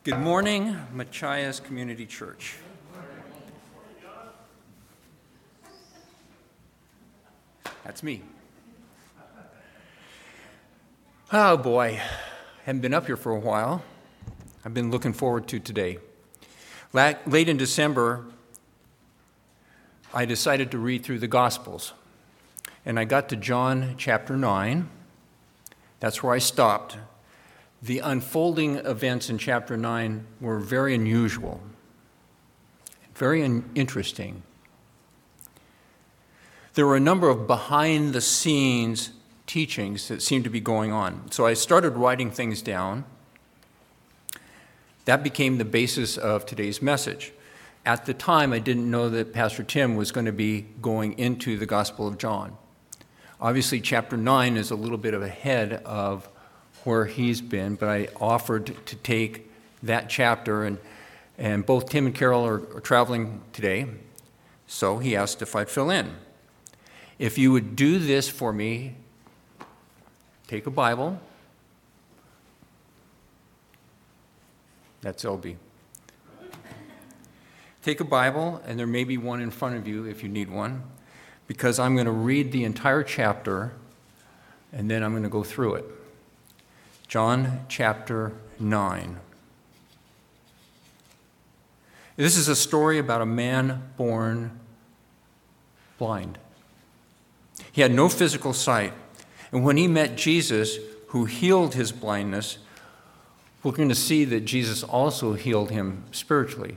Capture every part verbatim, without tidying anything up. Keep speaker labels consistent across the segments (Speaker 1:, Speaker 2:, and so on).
Speaker 1: Good morning, Machias Community Church. That's me. Oh boy, haven't been up here for a while. I've been looking forward to today. Late in December, I decided to read through the Gospels, and I got to John chapter nine. That's where I stopped. The unfolding events in chapter nine were very unusual, very un- interesting. There were a number of behind-the-scenes teachings that seemed to be going on. So I started writing things down. That became the basis of today's message. At the time, I didn't know that Pastor Tim was going to be going into the Gospel of John. Obviously, chapter nine is a little bit of ahead of where he's been, but I offered to take that chapter, and, and both Tim and Carol are, are traveling today, so he asked if I'd fill in. If you would do this for me, take a Bible. That's L B. Take a Bible, and there may be one in front of you if you need one, because I'm going to read the entire chapter, and then I'm going to go through it. John chapter nine. This is a story about a man born blind. He had no physical sight. And when he met Jesus, who healed his blindness, we're going to see that Jesus also healed him spiritually.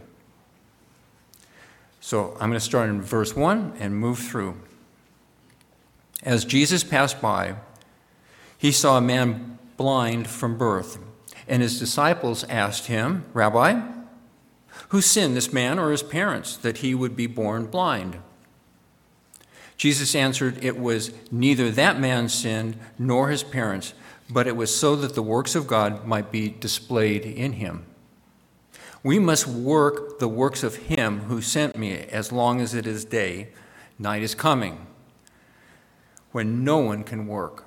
Speaker 1: So I'm going to start in verse one and move through. As Jesus passed by, he saw a man blind from birth, and his disciples asked him, "Rabbi, who sinned, this man or his parents, that he would be born blind?" Jesus answered, "It was neither that man sinned nor his parents, but it was so that the works of God might be displayed in him. We must work the works of him who sent me as long as it is day. Night is coming, when no one can work.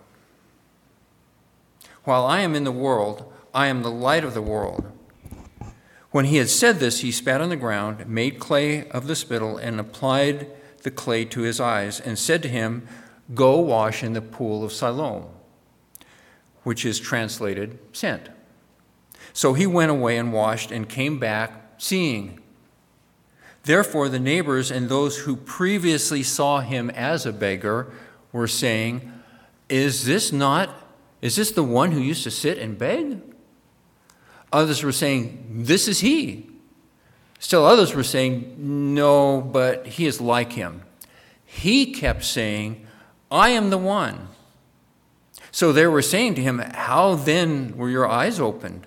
Speaker 1: While I am in the world, I am the light of the world." When he had said this, he spat on the ground, made clay of the spittle, and applied the clay to his eyes, and said to him, "Go wash in the pool of Siloam," which is translated sent. So he went away and washed and came back seeing. Therefore the neighbors and those who previously saw him as a beggar were saying, Is this not Is this the one who used to sit and beg?" Others were saying, "This is he." Still others were saying, "No, but he is like him." He kept saying, "I am the one." So they were saying to him, "How then were your eyes opened?"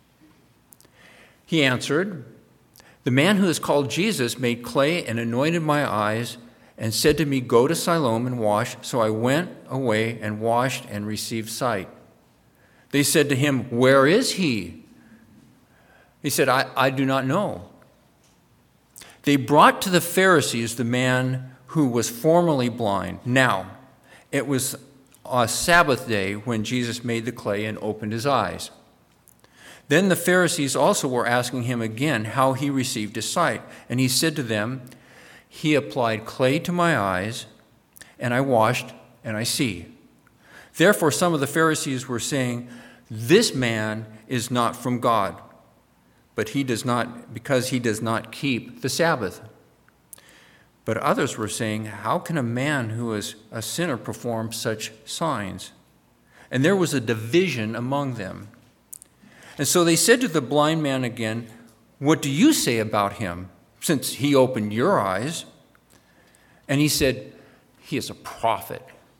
Speaker 1: He answered, "The man who is called Jesus made clay and anointed my eyes and said to me, 'Go to Siloam and wash.' So I went away and washed and received sight." They said to him, "Where is he?" He said, I, I do not know." They brought to the Pharisees the man who was formerly blind. Now, it was a Sabbath day when Jesus made the clay and opened his eyes. Then the Pharisees also were asking him again how he received his sight. And he said to them, "He applied clay to my eyes, and I washed, and I see." Therefore some of the Pharisees were saying, "This man is not from God, but he does not, because he does not keep the Sabbath." But others were saying, "How can a man who is a sinner perform such signs?" And there was a division among them. And so they said to the blind man again, "What do you say about him, since he opened your eyes?" And he said, "He is a prophet."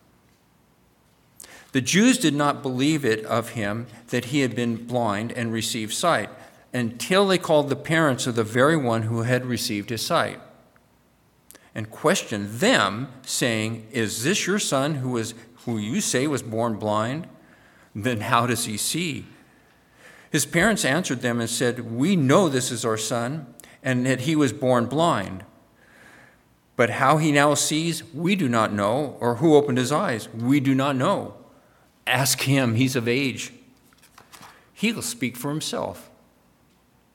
Speaker 1: The Jews did not believe it of him that he had been blind and received sight, until they called the parents of the very one who had received his sight, and questioned them, saying, "Is this your son who is who you say was born blind? Then how does he see?" His parents answered them and said, "We know this is our son, and that he was born blind. But how he now sees, we do not know, or who opened his eyes, we do not know. Ask him, he's of age. He will speak for himself."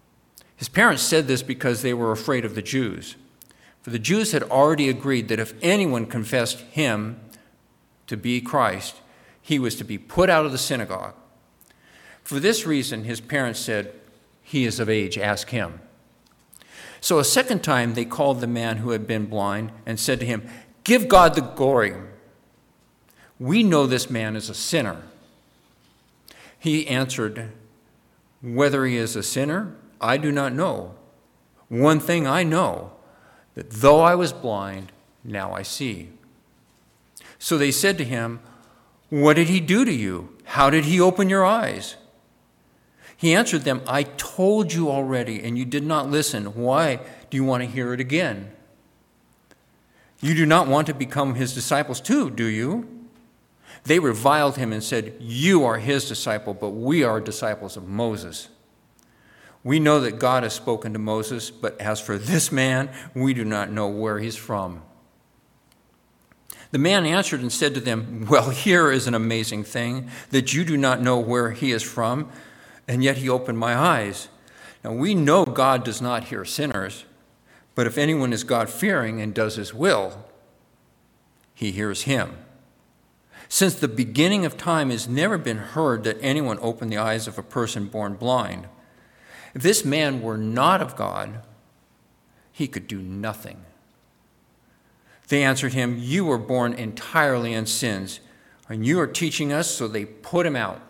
Speaker 1: His parents said this because they were afraid of the Jews. For the Jews had already agreed that if anyone confessed him to be Christ, he was to be put out of the synagogue. For this reason, his parents said, "He is of age, ask him." So a second time they called the man who had been blind and said to him, "Give God the glory. We know this man is a sinner." He answered, "Whether he is a sinner, I do not know. One thing I know, that though I was blind, now I see." So they said to him, "What did he do to you? How did he open your eyes?" He answered them, "I told you already, and you did not listen. Why do you want to hear it again? You do not want to become his disciples too, do you?" They reviled him and said, "You are his disciple, but we are disciples of Moses. We know that God has spoken to Moses, but as for this man, we do not know where he's from." The man answered and said to them, "Well, here is an amazing thing, that you do not know where he is from, and yet he opened my eyes. Now we know God does not hear sinners, but if anyone is God-fearing and does his will, he hears him. Since the beginning of time, it has never been heard that anyone opened the eyes of a person born blind. If this man were not of God, he could do nothing." They answered him, "You were born entirely in sins, and you are teaching us," so they put him out.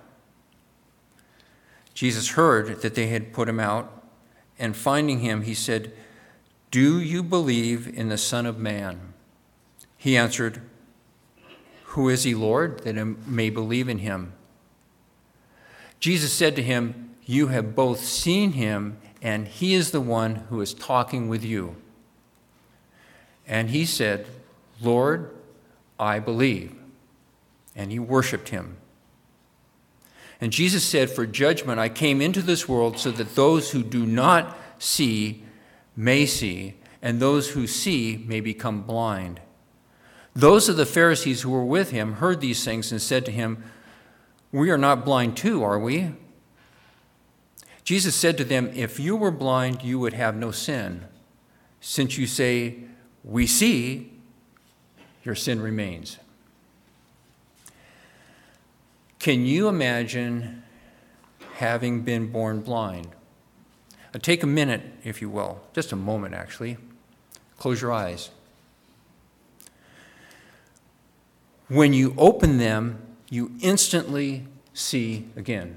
Speaker 1: Jesus heard that they had put him out, and finding him, he said, "Do you believe in the Son of Man?" He answered, "Who is he, Lord, that I may believe in him?" Jesus said to him, "You have both seen him, and he is the one who is talking with you." And he said, "Lord, I believe." And he worshiped him. And Jesus said, "For judgment I came into this world so that those who do not see may see, and those who see may become blind." Those of the Pharisees who were with him heard these things and said to him, "We are not blind too, are we?" Jesus said to them, "If you were blind, you would have no sin. Since you say, 'We see,' your sin remains." Can you imagine having been born blind? Now take a minute, if you will, just a moment actually. Close your eyes. When you open them, you instantly see again.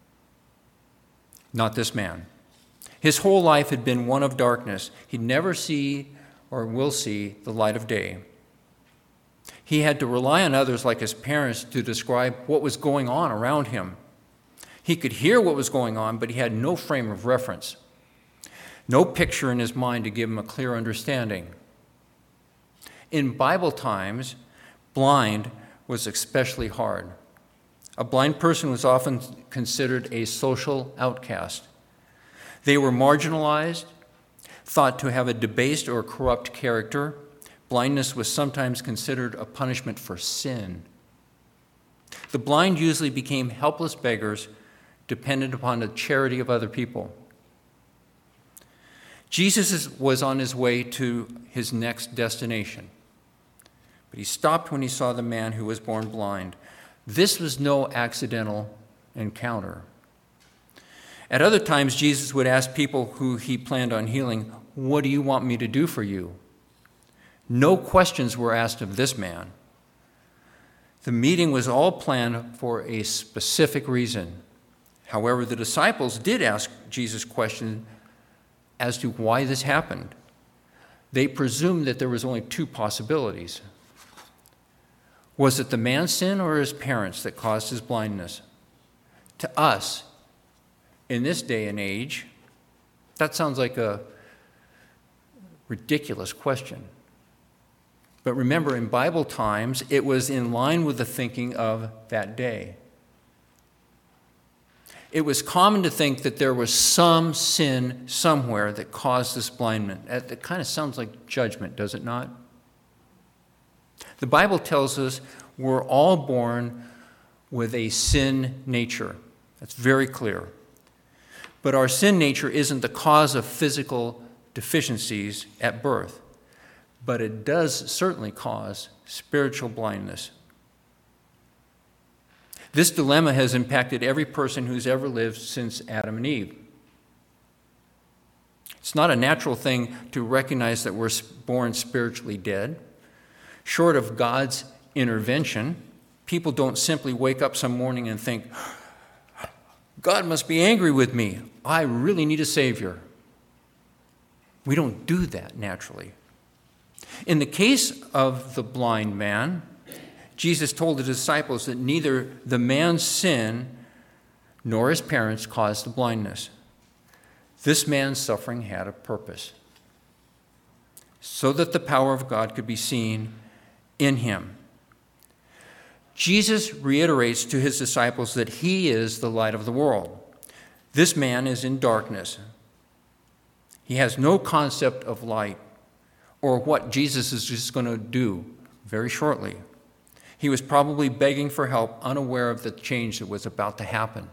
Speaker 1: Not this man. His whole life had been one of darkness. He'd never see or will see the light of day. He had to rely on others like his parents to describe what was going on around him. He could hear what was going on, but he had no frame of reference, no picture in his mind to give him a clear understanding. In Bible times, blind was especially hard. A blind person was often considered a social outcast. They were marginalized, thought to have a debased or corrupt character. Blindness was sometimes considered a punishment for sin. The blind usually became helpless beggars dependent upon the charity of other people. Jesus was on his way to his next destination, but he stopped when he saw the man who was born blind. This was no accidental encounter. At other times, Jesus would ask people who he planned on healing, "What do you want me to do for you?" No questions were asked of this man. The meeting was all planned for a specific reason. However, the disciples did ask Jesus questions as to why this happened. They presumed that there was only two possibilities. Was it the man's sin or his parents that caused his blindness? To us, in this day and age, that sounds like a ridiculous question. But remember, in Bible times, it was in line with the thinking of that day. It was common to think that there was some sin somewhere that caused this blindness. That kind of sounds like judgment, does it not? The Bible tells us we're all born with a sin nature. That's very clear. But our sin nature isn't the cause of physical deficiencies at birth, but it does certainly cause spiritual blindness. This dilemma has impacted every person who's ever lived since Adam and Eve. It's not a natural thing to recognize that we're born spiritually dead. Short of God's intervention, people don't simply wake up some morning and think, God must be angry with me. I really need a Savior. We don't do that naturally. In the case of the blind man, Jesus told the disciples that neither the man's sin nor his parents caused the blindness. This man's suffering had a purpose, so that the power of God could be seen in him. Jesus reiterates to his disciples that he is the light of the world. This man is in darkness. He has no concept of light or what Jesus is just going to do very shortly. He was probably begging for help, unaware of the change that was about to happen.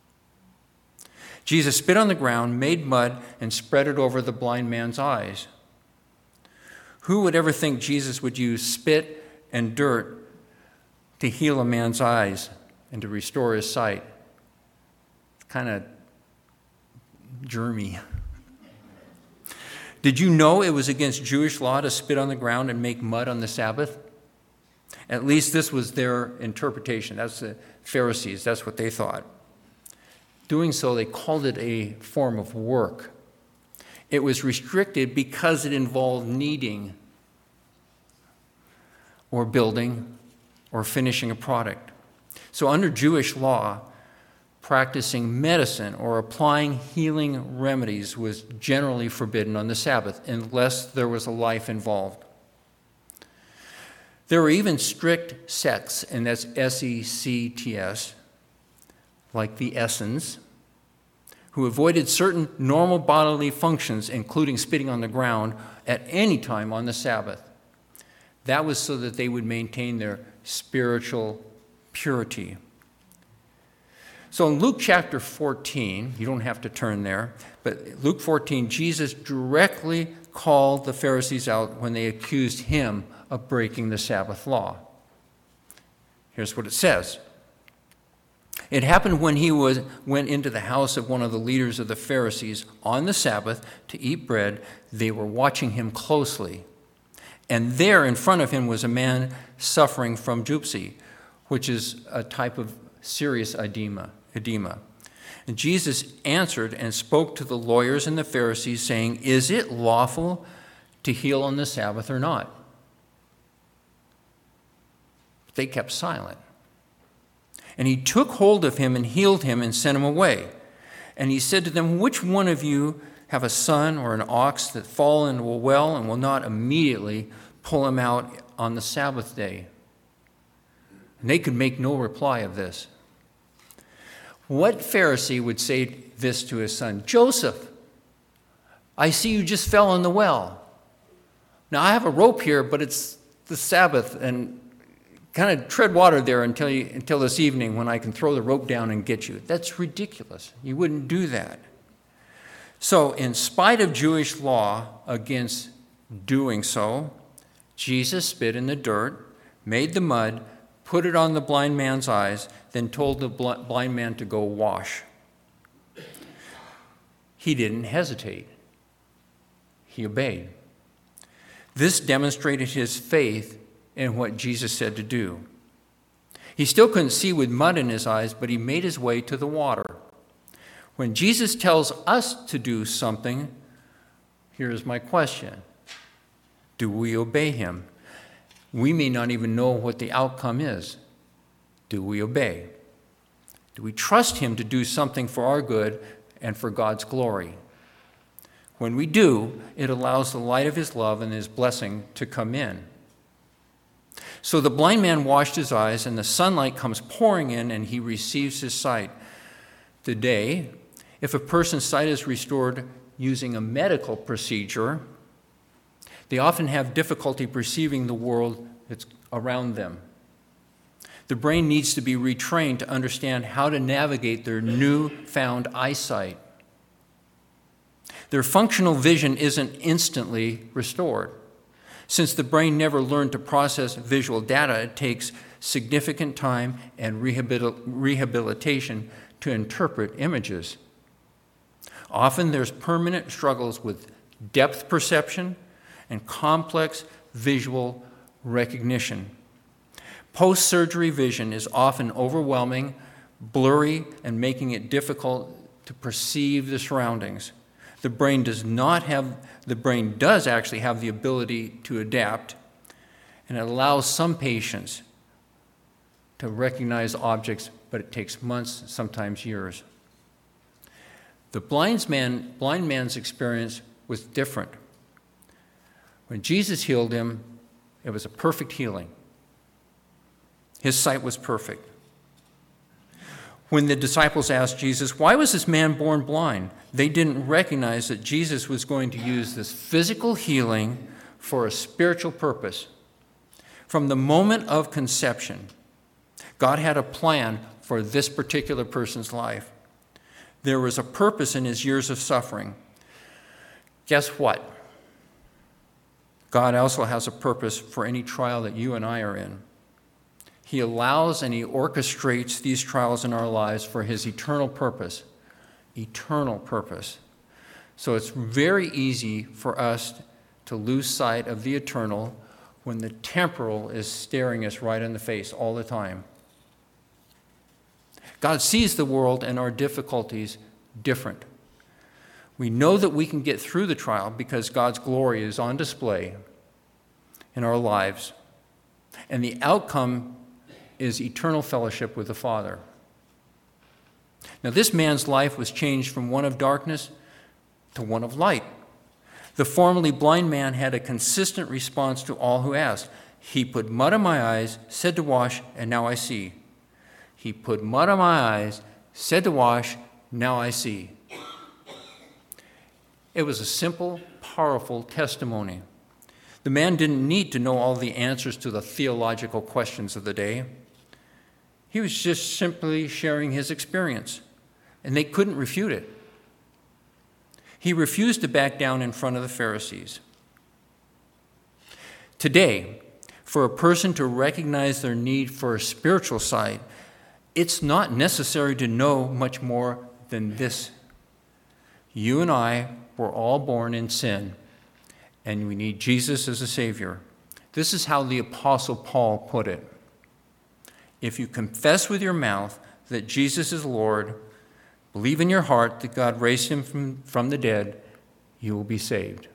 Speaker 1: Jesus spit on the ground, made mud, and spread it over the blind man's eyes. Who would ever think Jesus would use spit and dirt to heal a man's eyes and to restore his sight? It's kind of germy. Did you know it was against Jewish law to spit on the ground and make mud on the Sabbath? At least this was their interpretation. That's the Pharisees. That's what they thought. Doing so, they called it a form of work. It was restricted because it involved kneading or building or finishing a product. So under Jewish law, practicing medicine or applying healing remedies was generally forbidden on the Sabbath unless there was a life involved. There were even strict sects, and that's S E C T S, like the Essenes, who avoided certain normal bodily functions, including spitting on the ground, at any time on the Sabbath. That was so that they would maintain their spiritual purity. So in Luke chapter fourteen, you don't have to turn there, but Luke fourteen, Jesus directly called the Pharisees out when they accused him of breaking the Sabbath law. Here's what it says. It happened when he was, went into the house of one of the leaders of the Pharisees on the Sabbath to eat bread. They were watching him closely. And there in front of him was a man suffering from dropsy, which is a type of serious edema. edema. And Jesus answered and spoke to the lawyers and the Pharisees, saying, "Is it lawful to heal on the Sabbath or not?" They kept silent. And he took hold of him and healed him and sent him away. And he said to them, "Which one of you have a son or an ox that fall into a well and will not immediately pull him out on the Sabbath day?" And they could make no reply of this. What Pharisee would say this to his son? "Joseph, I see you just fell in the well. Now I have a rope here, but it's the Sabbath, and kind of tread water there until you, until this evening when I can throw the rope down and get you." That's ridiculous. You wouldn't do that. So in spite of Jewish law against doing so, Jesus spit in the dirt, made the mud, put it on the blind man's eyes, then told the blind man to go wash. He didn't hesitate. He obeyed. This demonstrated his faith in what Jesus said to do. He still couldn't see with mud in his eyes, but he made his way to the water. When Jesus tells us to do something, here's my question. Do we obey him? We may not even know what the outcome is. Do we obey? Do we trust him to do something for our good and for God's glory? When we do, it allows the light of his love and his blessing to come in. So the blind man washed his eyes, and the sunlight comes pouring in, and he receives his sight. Today, if a person's sight is restored using a medical procedure, they often have difficulty perceiving the world that's around them. The brain needs to be retrained to understand how to navigate their newfound eyesight. Their functional vision isn't instantly restored. Since the brain never learned to process visual data, it takes significant time and rehabil- rehabilitation to interpret images. Often there's permanent struggles with depth perception and complex visual recognition. Post-surgery vision is often overwhelming, blurry, and making it difficult to perceive the surroundings. The brain does not have, the brain does actually have the ability to adapt, and it allows some patients to recognize objects, but it takes months, sometimes years. The blind, man, blind man's experience was different. When Jesus healed him, it was a perfect healing. His sight was perfect. When the disciples asked Jesus, why was this man born blind? They didn't recognize that Jesus was going to use this physical healing for a spiritual purpose. From the moment of conception, God had a plan for this particular person's life. There was a purpose in his years of suffering. Guess what? God also has a purpose for any trial that you and I are in. He allows and he orchestrates these trials in our lives for his eternal purpose. Eternal purpose. So it's very easy for us to lose sight of the eternal when the temporal is staring us right in the face all the time. God sees the world and our difficulties different. We know that we can get through the trial because God's glory is on display in our lives. And the outcome is eternal fellowship with the Father. Now, this man's life was changed from one of darkness to one of light. The formerly blind man had a consistent response to all who asked. He put mud on my eyes, said to wash, and now I see. He put mud on my eyes, said to wash, now I see. It was a simple, powerful testimony. The man didn't need to know all the answers to the theological questions of the day. He was just simply sharing his experience, and they couldn't refute it. He refused to back down in front of the Pharisees. Today, for a person to recognize their need for a spiritual sight, it's not necessary to know much more than this. You and I were all born in sin, and we need Jesus as a Savior. This is how the Apostle Paul put it. If you confess with your mouth that Jesus is Lord, believe in your heart that God raised him from, from the dead, you will be saved.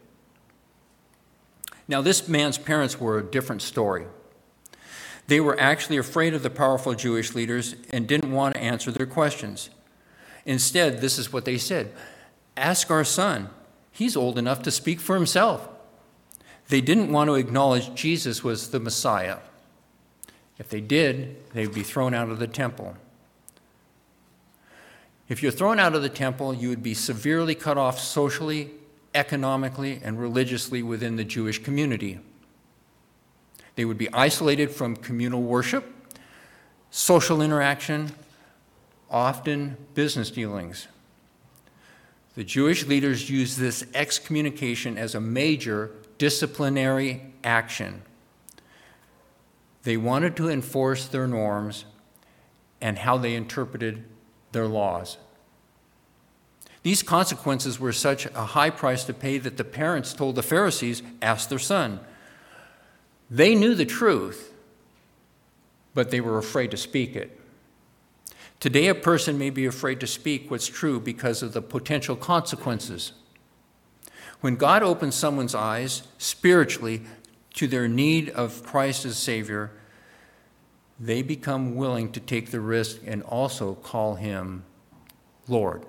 Speaker 1: Now, this man's parents were a different story. They were actually afraid of the powerful Jewish leaders and didn't want to answer their questions. Instead, this is what they said: ask our son. He's old enough to speak for himself. They didn't want to acknowledge Jesus was the Messiah. If they did, they'd be thrown out of the temple. If you're thrown out of the temple, you would be severely cut off socially, economically, and religiously within the Jewish community. They would be isolated from communal worship, social interaction, often business dealings. The Jewish leaders used this excommunication as a major disciplinary action. They wanted to enforce their norms and how they interpreted their laws. These consequences were such a high price to pay that the parents told the Pharisees, ask their son. They knew the truth, but they were afraid to speak it. Today, a person may be afraid to speak what's true because of the potential consequences. When God opens someone's eyes spiritually to their need of Christ as Savior, they become willing to take the risk and also call him Lord.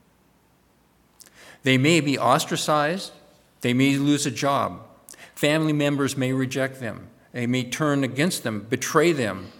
Speaker 1: They may be ostracized. They may lose a job. Family members may reject them. They may turn against them, betray them.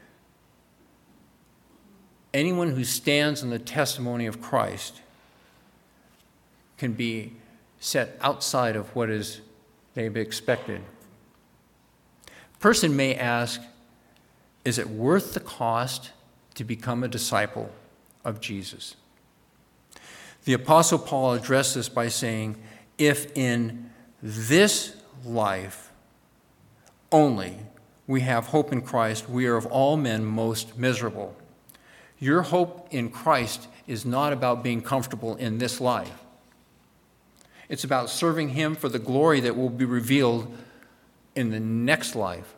Speaker 1: Anyone who stands in the testimony of Christ can be set outside of what is they've expected. A person may ask, is it worth the cost to become a disciple of Jesus? The Apostle Paul addressed this by saying, if in this life only we have hope in Christ, we are of all men most miserable. Your hope in Christ is not about being comfortable in this life. It's about serving him for the glory that will be revealed in the next life.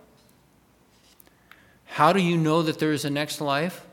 Speaker 1: How do you know that there is a next life?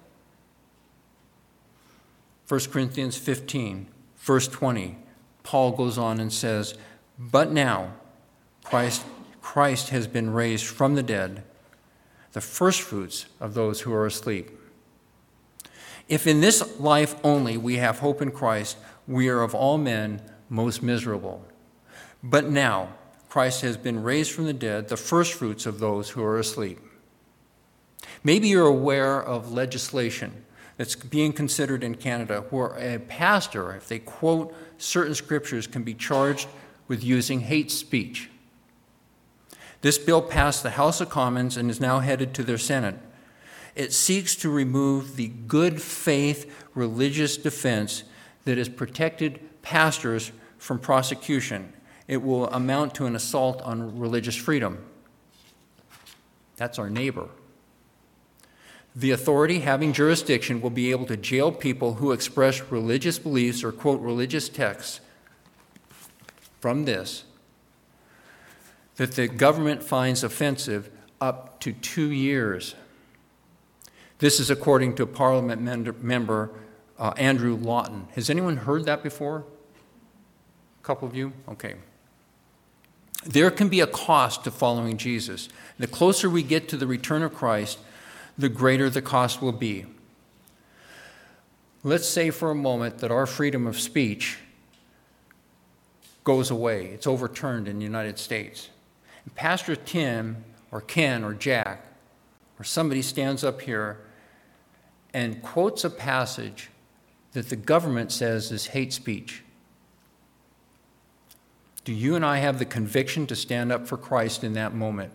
Speaker 1: First Corinthians fifteen, verse twenty, Paul goes on and says, but now Christ, Christ has been raised from the dead, the firstfruits of those who are asleep. If in this life only we have hope in Christ, we are of all men most miserable. But now Christ has been raised from the dead, the firstfruits of those who are asleep. Maybe you're aware of legislation that's being considered in Canada where a pastor, if they quote certain scriptures, can be charged with using hate speech. This bill passed the House of Commons and is now headed to their Senate. It seeks to remove the good faith religious defense that has protected pastors from prosecution. It will amount to an assault on religious freedom. That's our neighbor. The authority having jurisdiction will be able to jail people who express religious beliefs or quote religious texts from this that the government finds offensive up to two years. This is according to Parliament member uh, Andrew Lawton. Has anyone heard that before? A couple of you? Okay. There can be a cost to following Jesus. The closer we get to the return of Christ, the greater the cost will be. Let's say for a moment that our freedom of speech goes away. It's overturned in the United States. And Pastor Tim or Ken or Jack or somebody stands up here and quotes a passage that the government says is hate speech. Do you and I have the conviction to stand up for Christ in that moment?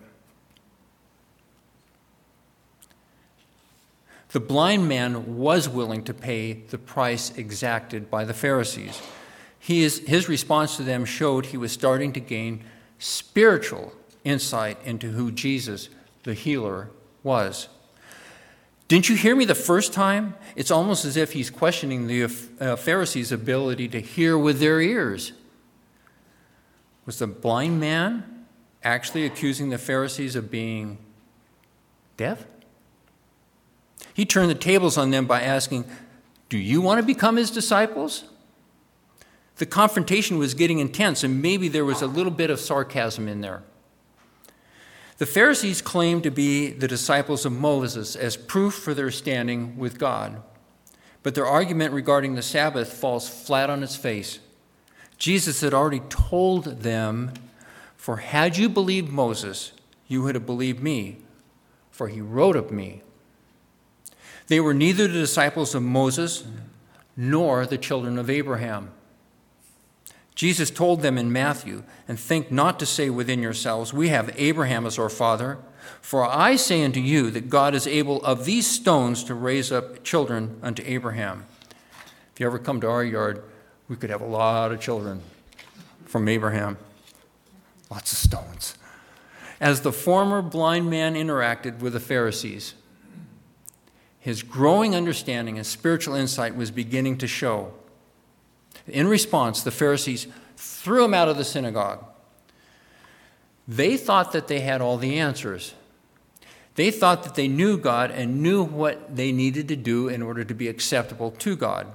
Speaker 1: The blind man was willing to pay the price exacted by the Pharisees. He is, his response to them showed he was starting to gain spiritual insight into who Jesus, the healer, was. Didn't you hear me the first time? It's almost as if he's questioning the uh, Pharisees' ability to hear with their ears. Was the blind man actually accusing the Pharisees of being deaf? He turned the tables on them by asking, do you want to become his disciples? The confrontation was getting intense, and maybe there was a little bit of sarcasm in there. The Pharisees claimed to be the disciples of Moses as proof for their standing with God. But their argument regarding the Sabbath falls flat on its face. Jesus had already told them, for had you believed Moses, you would have believed me, for he wrote of me. They were neither the disciples of Moses nor the children of Abraham. Jesus told them in Matthew, and think not to say within yourselves, we have Abraham as our father. For I say unto you that God is able of these stones to raise up children unto Abraham. If you ever come to our yard, we could have a lot of children from Abraham. Lots of stones. As the former blind man interacted with the Pharisees, his growing understanding and spiritual insight was beginning to show. In response, the Pharisees threw him out of the synagogue. They thought that they had all the answers. They thought that they knew God and knew what they needed to do in order to be acceptable to God.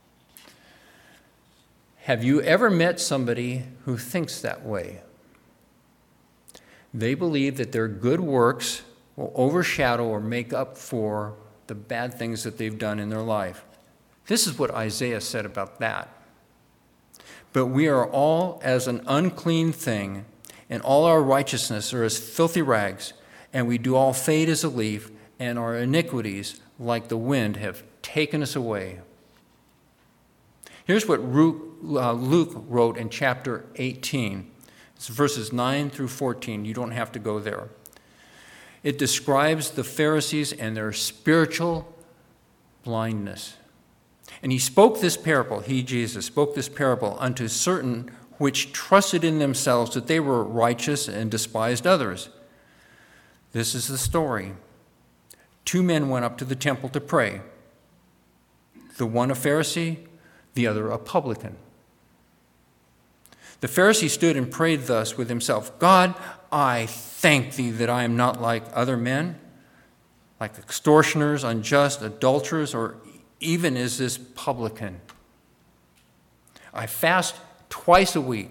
Speaker 1: Have you ever met somebody who thinks that way? They believe that their good works will overshadow or make up for the bad things that they've done in their life. This is what Isaiah said about that. But we are all as an unclean thing, and all our righteousness are as filthy rags, and we do all fade as a leaf, and our iniquities, like the wind, have taken us away. Here's what Luke wrote in chapter eighteen. It's verses nine through fourteen. You don't have to go there. It describes the Pharisees and their spiritual blindness. And he spoke this parable, he, Jesus, spoke this parable unto certain which trusted in themselves that they were righteous and despised others. This is the story. Two men went up to the temple to pray. The one a Pharisee, the other a publican. The Pharisee stood and prayed thus with himself, God, I thank thee that I am not like other men, like extortioners, unjust, adulterers, or even as this publican. I fast twice a week.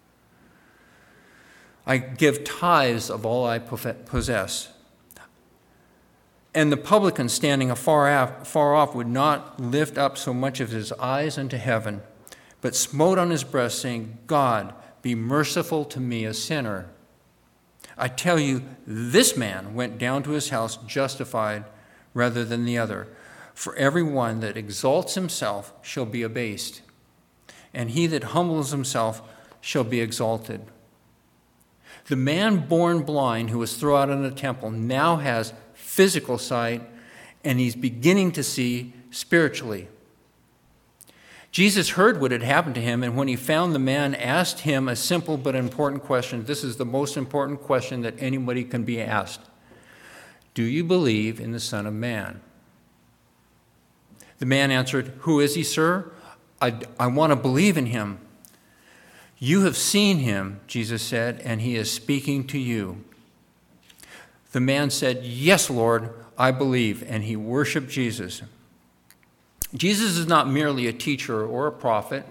Speaker 1: I give tithes of all I possess. And the publican standing afar off would not lift up so much of his eyes unto heaven, but smote on his breast, saying, God, be merciful to me, a sinner. I tell you, this man went down to his house justified rather than the other. For every one that exalts himself shall be abased, and he that humbles himself shall be exalted. The man born blind who was thrown out in the temple now has physical sight, and he's beginning to see spiritually. Jesus heard what had happened to him, and when he found the man, asked him a simple but important question. This is the most important question that anybody can be asked. Do you believe in the Son of Man? The man answered, Who is he, sir? I, I want to believe in him. You have seen him, Jesus said, and he is speaking to you. The man said, Yes, Lord, I believe, and he worshiped Jesus. Jesus is not merely a teacher or a prophet,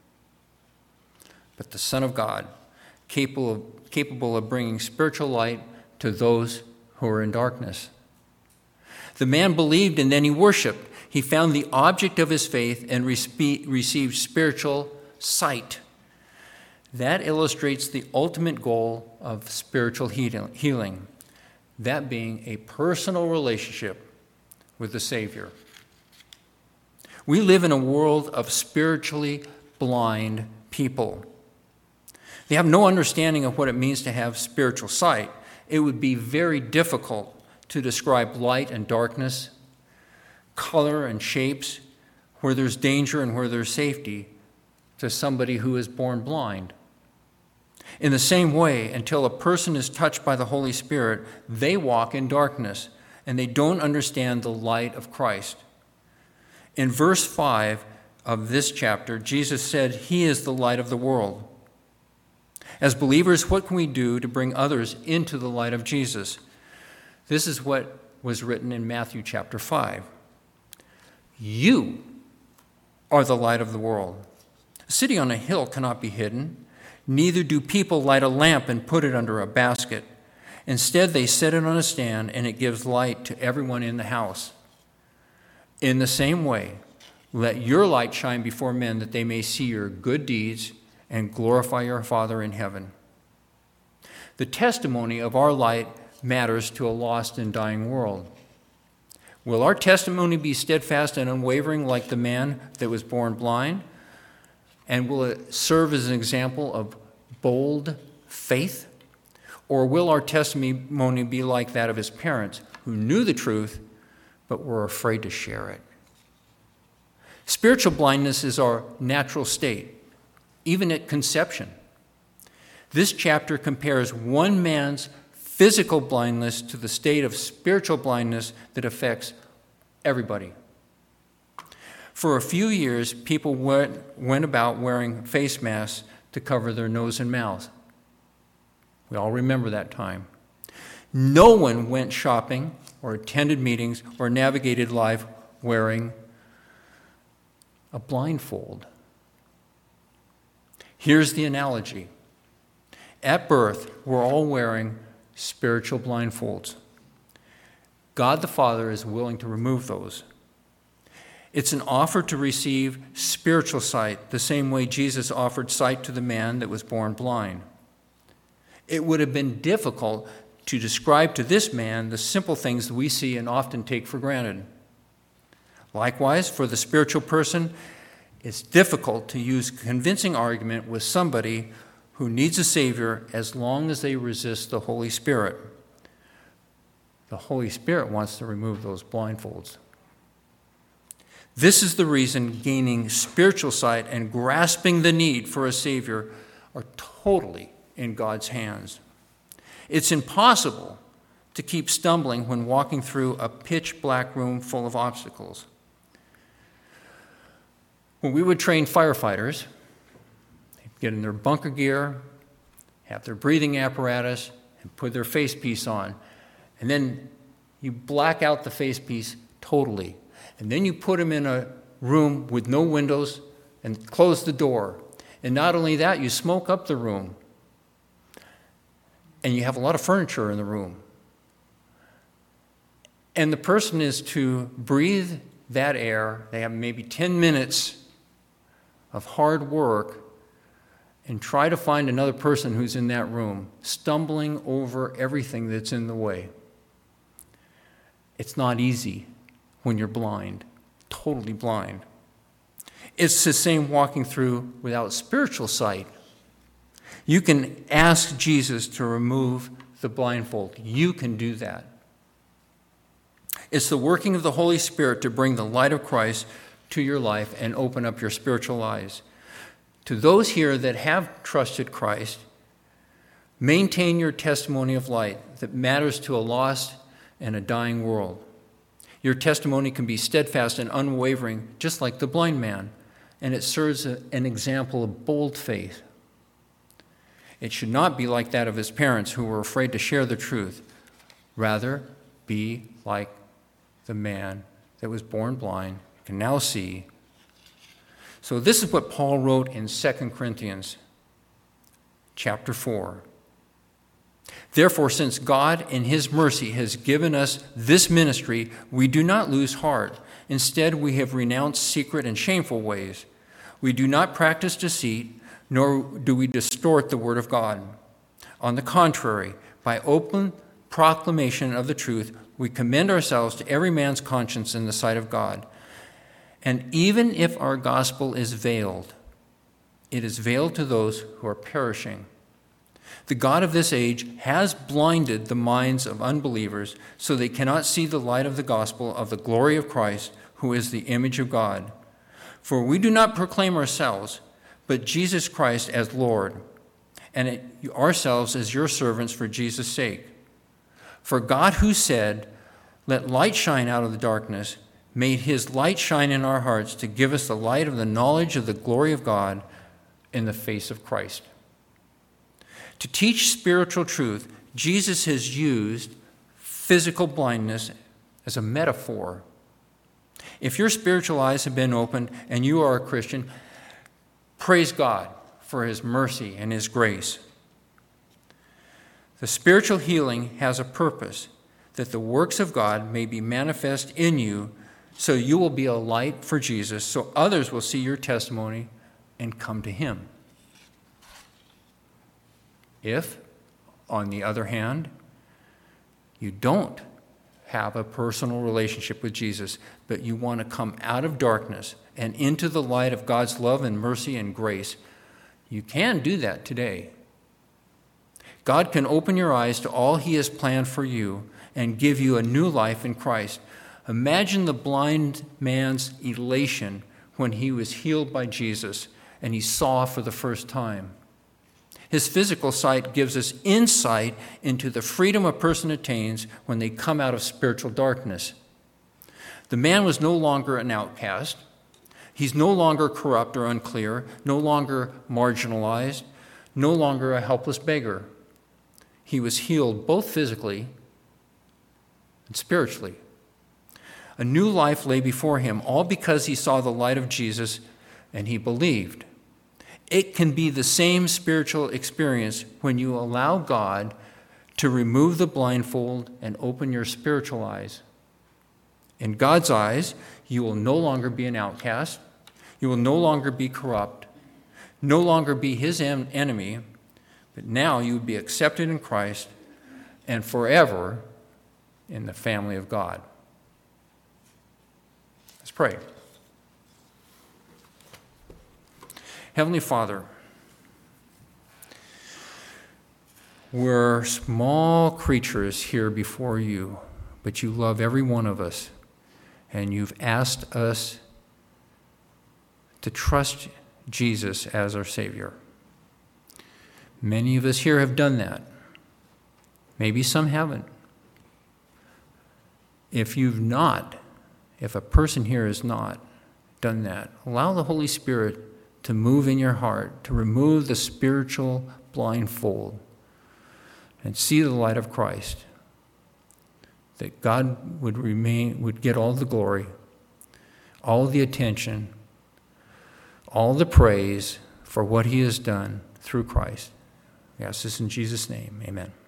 Speaker 1: but the Son of God, capable of, capable of bringing spiritual light to those who are in darkness. The man believed and then he worshiped. He found the object of his faith and respe- received spiritual sight. That illustrates the ultimate goal of spiritual healing, that being a personal relationship with the Savior. We live in a world of spiritually blind people. They have no understanding of what it means to have spiritual sight. It would be very difficult to describe light and darkness, color and shapes, where there's danger and where there's safety, to somebody who is born blind. In the same way, until a person is touched by the Holy Spirit, they walk in darkness, and they don't understand the light of Christ. In verse five of this chapter, Jesus said, He is the light of the world. As believers, what can we do to bring others into the light of Jesus? This is what was written in Matthew chapter five. You are the light of the world. A city on a hill cannot be hidden. Neither do people light a lamp and put it under a basket. Instead, they set it on a stand, and it gives light to everyone in the house. In the same way, let your light shine before men, that they may see your good deeds and glorify your Father in heaven. The testimony of our light matters to a lost and dying world. Will our testimony be steadfast and unwavering like the man that was born blind? And will it serve as an example of bold faith? Or will our testimony be like that of his parents, who knew the truth but were afraid to share it? Spiritual blindness is our natural state, even at conception. This chapter compares one man's physical blindness to the state of spiritual blindness that affects everybody. For a few years, people went, went about wearing face masks to cover their nose and mouth. We all remember that time. No one went shopping or attended meetings or navigated life wearing a blindfold. Here's the analogy. At birth, we're all wearing spiritual blindfolds. God the Father is willing to remove those. It's an offer to receive spiritual sight, the same way Jesus offered sight to the man that was born blind. It would have been difficult to describe to this man the simple things that we see and often take for granted. Likewise, for the spiritual person, it's difficult to use convincing argument with somebody who needs a Savior as long as they resist the Holy Spirit. The Holy Spirit wants to remove those blindfolds. This is the reason gaining spiritual sight and grasping the need for a Savior are totally in God's hands. It's impossible to keep stumbling when walking through a pitch black room full of obstacles. When we would train firefighters, they'd get in their bunker gear, have their breathing apparatus, and put their face piece on. And then you black out the face piece totally. And then you put them in a room with no windows and close the door. And not only that, you smoke up the room. And you have a lot of furniture in the room. And the person is to breathe that air. They have maybe ten minutes of hard work and try to find another person who's in that room, stumbling over everything that's in the way. It's not easy when you're blind, totally blind. It's the same walking through without spiritual sight. You can ask Jesus to remove the blindfold. You can do that. It's the working of the Holy Spirit to bring the light of Christ to your life and open up your spiritual eyes. To those here that have trusted Christ, maintain your testimony of light that matters to a lost and a dying world. Your testimony can be steadfast and unwavering, just like the blind man, and it serves a, an example of bold faith. It should not be like that of his parents who were afraid to share the truth. Rather, be like the man that was born blind, can now see. So this is what Paul wrote in Second Corinthians chapter four. Therefore, since God in his mercy has given us this ministry, we do not lose heart. Instead, we have renounced secret and shameful ways. We do not practice deceit, nor do we distort the word of God. On the contrary, by open proclamation of the truth, we commend ourselves to every man's conscience in the sight of God. And even if our gospel is veiled, it is veiled to those who are perishing. The God of this age has blinded the minds of unbelievers so they cannot see the light of the gospel of the glory of Christ, who is the image of God. For we do not proclaim ourselves, but Jesus Christ as Lord, and it, ourselves as your servants for Jesus' sake. For God, who said, "Let light shine out of the darkness," made his light shine in our hearts to give us the light of the knowledge of the glory of God in the face of Christ. To teach spiritual truth, Jesus has used physical blindness as a metaphor. If your spiritual eyes have been opened and you are a Christian, praise God for his mercy and his grace. The spiritual healing has a purpose, that the works of God may be manifest in you, so you will be a light for Jesus, so others will see your testimony and come to him. If, on the other hand, you don't have a personal relationship with Jesus, but you want to come out of darkness and into the light of God's love and mercy and grace, you can do that today. God can open your eyes to all he has planned for you and give you a new life in Christ. Imagine the blind man's elation when he was healed by Jesus and he saw for the first time. His physical sight gives us insight into the freedom a person attains when they come out of spiritual darkness. The man was no longer an outcast. He's no longer corrupt or unclear, no longer marginalized, no longer a helpless beggar. He was healed both physically and spiritually. A new life lay before him, all because he saw the light of Jesus and he believed. It can be the same spiritual experience when you allow God to remove the blindfold and open your spiritual eyes. In God's eyes, you will no longer be an outcast. You will no longer be corrupt, no longer be his en- enemy, but now you will be accepted in Christ and forever in the family of God. Let's pray. Heavenly Father, we're small creatures here before you, but you love every one of us, and you've asked us to trust Jesus as our Savior. Many of us here have done that. Maybe some haven't. If you've not, if a person here has not done that, allow the Holy Spirit to move in your heart, to remove the spiritual blindfold and see the light of Christ, that God would remain, would get all the glory, all the attention, all the praise for what he has done through Christ. We ask this in Jesus' name. Amen.